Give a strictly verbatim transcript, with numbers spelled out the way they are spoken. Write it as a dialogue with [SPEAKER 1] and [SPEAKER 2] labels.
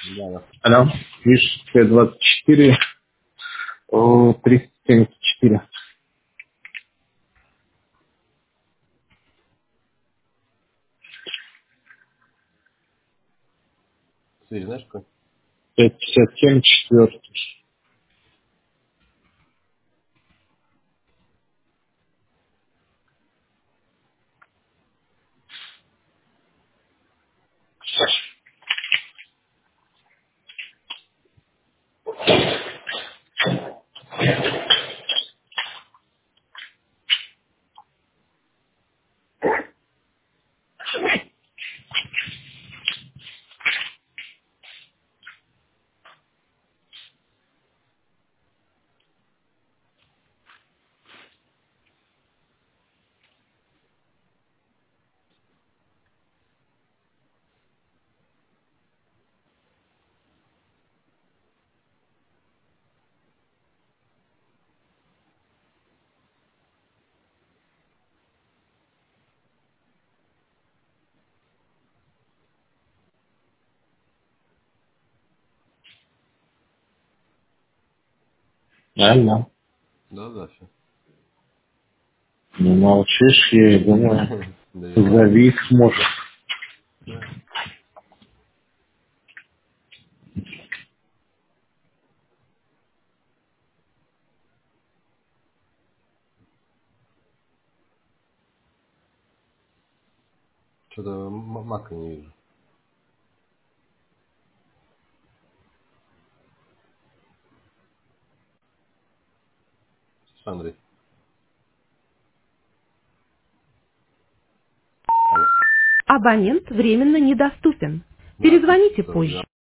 [SPEAKER 1] Да. Алло, видишь, Т двадцать четыре, о, триста семьдесят четыре.
[SPEAKER 2] Связь знаешь какой?
[SPEAKER 1] пять пятьдесят семь, четвертый. Нормально.
[SPEAKER 2] Да, да, все.
[SPEAKER 1] Ну, молчишь, я и думаю,
[SPEAKER 2] Да, я знаю.
[SPEAKER 1] зови их, может.
[SPEAKER 2] Да. Что-то м- мака не вижу. Андрей. Алло.
[SPEAKER 3] Абонент временно недоступен.
[SPEAKER 2] Да, тут
[SPEAKER 3] Перезвоните
[SPEAKER 2] тоже
[SPEAKER 3] позже.